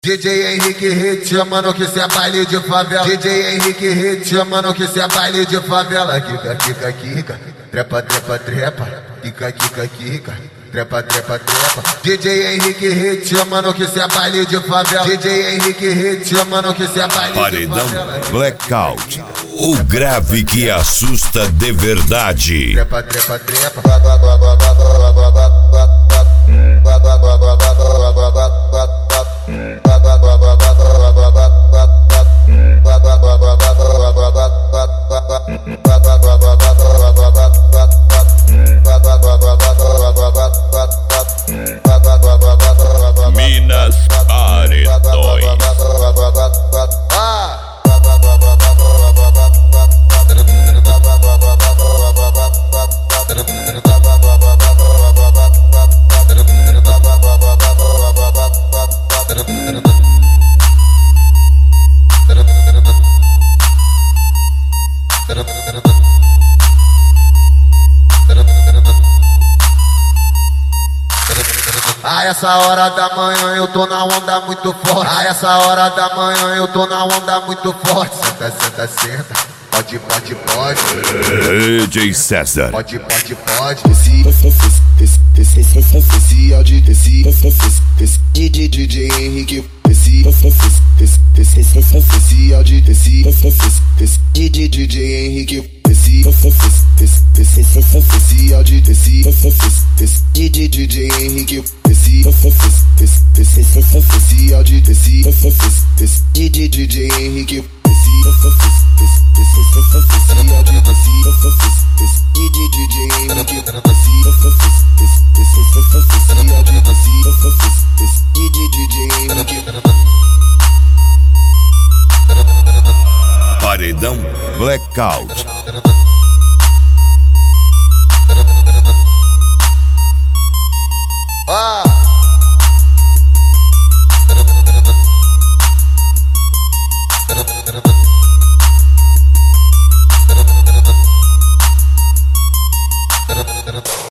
DJ Henrique Hit, chamando que cê é baile de favela. DJ Henrique Hit, chamando que cê é baile de favela. Kika, kika, kika, trepa, trepa, trepa. Kika, kika, kika, trepa, trepa, trepa. DJ Henrique Hit, chamando que cê é baile de favela. DJ Henrique Hit, chamando que cê é baile Paredão de favela. Blackout, o grave que assusta de verdade. Trepa, trepa, trepa. Minas Paredões. A essa hora da manhã eu tô na onda muito forte. A essa hora da manhã eu tô na onda muito forte. Senta, senta, senta. Pode, pode, pode. DJ César. Pode, pode, pode. Esse áudio, DJ Henrique. Esse áudio, DJ Henrique. Esse áudio, DJ Henrique. Esse áudio, DJ Henrique. Paredão Blackout. Ah!